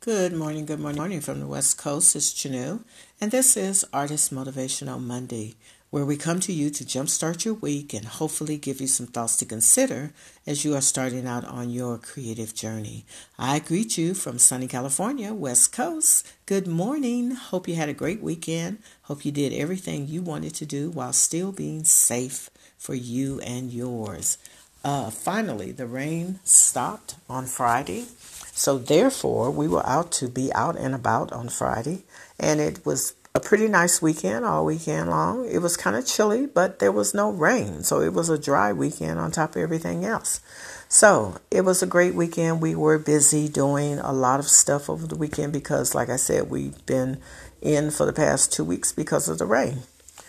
Good morning from the West Coast. It's Chanu, and this is Artist Motivational Monday, where we come to you to jumpstart your week and hopefully give you some thoughts to consider as you are starting out on your creative journey. I greet you from sunny California, West Coast. Good morning. Hope you had a great weekend. Hope you did everything you wanted to do while still being safe for you and yours. Finally, the rain stopped on Friday. So therefore, we were out to be out and about on Friday, and it was a pretty nice weekend all weekend long. It was kind of chilly, but there was no rain, so it was a dry weekend on top of everything else. So it was a great weekend. We were busy doing a lot of stuff over the weekend because, like I said, we've been in for the past 2 weeks because of the rain.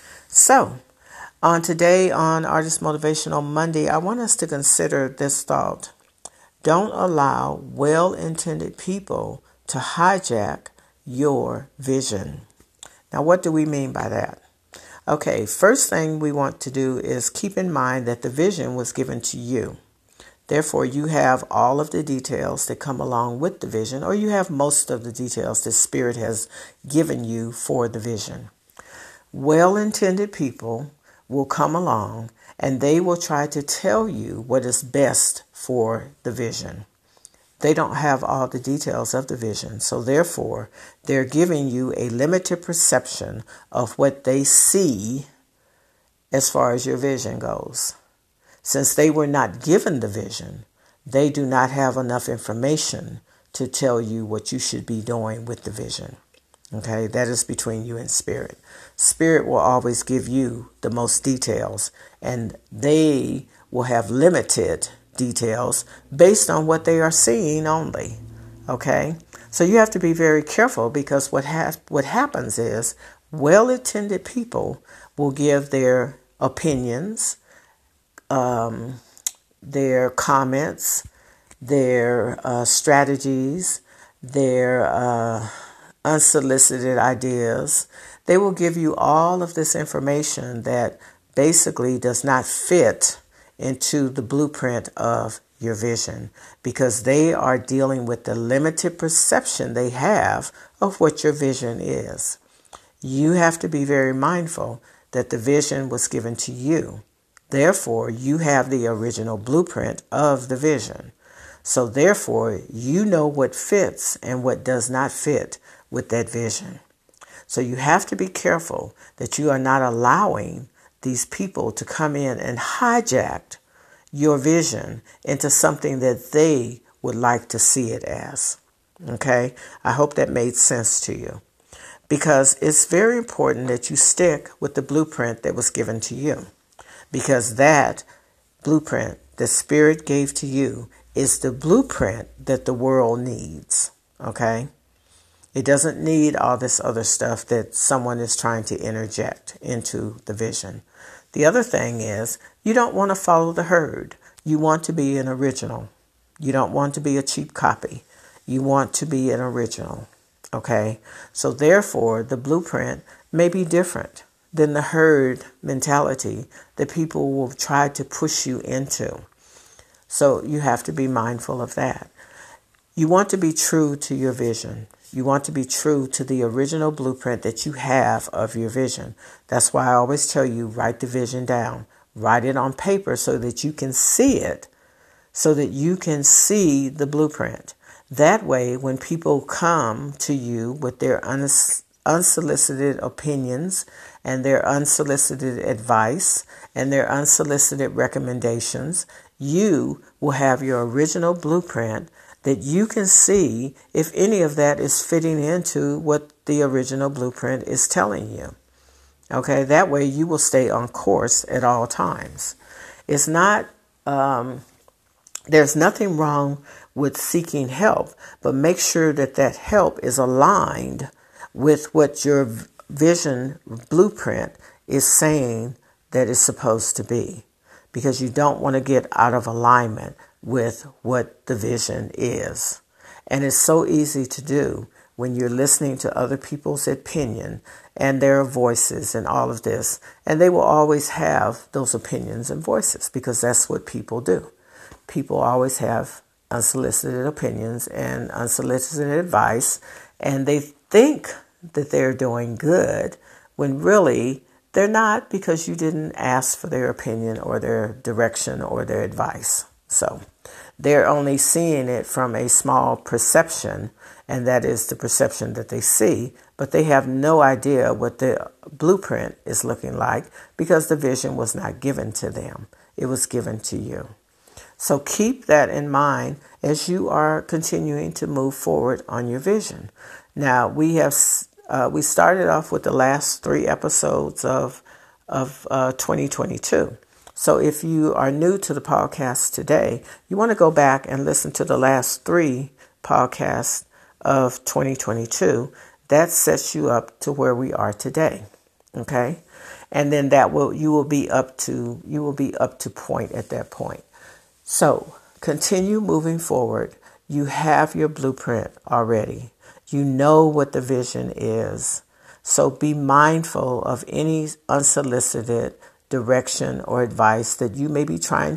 So today on Artist Motivational Monday, I want us to consider this thought. Don't allow well-intended people to hijack your vision. Now, what do we mean by that? Okay, first thing we want to do is keep in mind that the vision was given to you. Therefore, you have all of the details that come along with the vision, or you have most of the details that Spirit has given you for the vision. Well-intended people will come along and they will try to tell you what is best for the vision. They don't have all the details of the vision, so therefore they're giving you a limited perception of what they see as far as your vision goes. Since they were not given the vision, they do not have enough information to tell you what you should be doing with the vision. Okay, that is between you and Spirit. Spirit will always give you the most details, and they will have limited details based on what they are seeing only. Okay, so you have to be very careful because what happens is well-intended people will give their opinions, their comments, their strategies, their unsolicited ideas. They will give you all of this information that basically does not fit into the blueprint of your vision because they are dealing with the limited perception they have of what your vision is. You have to be very mindful that the vision was given to you. Therefore, you have the original blueprint of the vision. So therefore, you know what fits and what does not fit with that vision. So you have to be careful that you are not allowing these people to come in and hijack your vision into something that they would like to see it as. Okay? I hope that made sense to you. Because it's very important that you stick with the blueprint that was given to you. Because that blueprint that Spirit gave to you is the blueprint that the world needs. Okay? It doesn't need all this other stuff that someone is trying to interject into the vision. The other thing is you don't want to follow the herd. You want to be an original. You don't want to be a cheap copy. You want to be an original. Okay? So therefore, the blueprint may be different than the herd mentality that people will try to push you into. So you have to be mindful of that. You want to be true to your vision. You want to be true to the original blueprint that you have of your vision. That's why I always tell you, write the vision down. Write it on paper so that you can see it, so that you can see the blueprint. That way, when people come to you with their unsolicited opinions and their unsolicited advice and their unsolicited recommendations, you will have your original blueprint that you can see if any of that is fitting into what the original blueprint is telling you. Okay, that way you will stay on course at all times. It's not, there's nothing wrong with seeking help, but make sure that that help is aligned with what your vision blueprint is saying that it's supposed to be. Because you don't want to get out of alignment with what the vision is. And it's so easy to do when you're listening to other people's opinion and their voices and all of this. And they will always have those opinions and voices because that's what people do. People always have unsolicited opinions and unsolicited advice, and they think that they're doing good when really they're not, because you didn't ask for their opinion or their direction or their advice. So they're only seeing it from a small perception, and that is the perception that they see, but they have no idea what the blueprint is looking like because the vision was not given to them. It was given to you. So keep that in mind as you are continuing to move forward on your vision. Now, we started off with the last 3 episodes of 2022. So if you are new to the podcast today, you want to go back and listen to the last 3 podcasts of 2022. That sets you up to where we are today. Okay? And then you will be up to point at that point. So continue moving forward. You have your blueprint already. You know what the vision is. So be mindful of any unsolicited direction or advice that you may be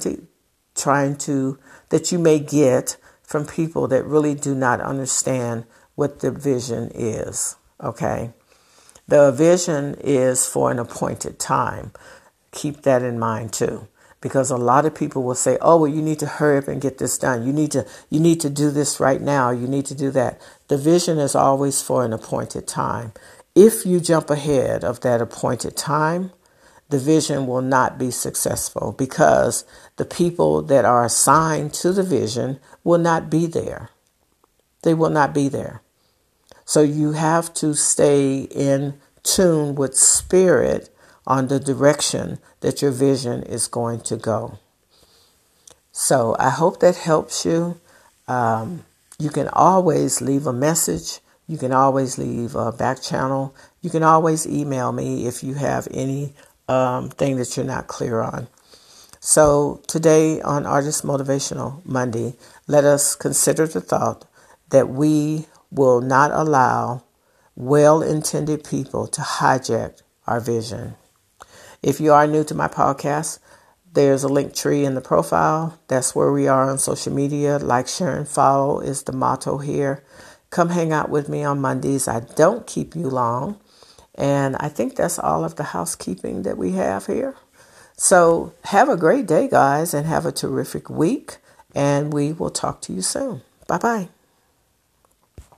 that you may get from people that really do not understand what the vision is. Okay? The vision is for an appointed time. Keep that in mind too. Because a lot of people will say, oh, well, you need to hurry up and get this done. You need to do this right now. You need to do that. The vision is always for an appointed time. If you jump ahead of that appointed time, the vision will not be successful because the people that are assigned to the vision will not be there. They will not be there. So you have to stay in tune with spirit on the direction that your vision is going to go. So I hope that helps you. You can always leave a message. You can always leave a back channel. You can always email me if you have any thing that you're not clear on. So today on Artist Motivational Monday, let us consider the thought that we will not allow well-intended people to hijack our vision. If you are new to my podcast, there's a link tree in the profile. That's where we are on social media. Like, share, and follow is the motto here. Come hang out with me on Mondays. I don't keep you long. And I think that's all of the housekeeping that we have here. So have a great day, guys, and have a terrific week. And we will talk to you soon. Bye-bye.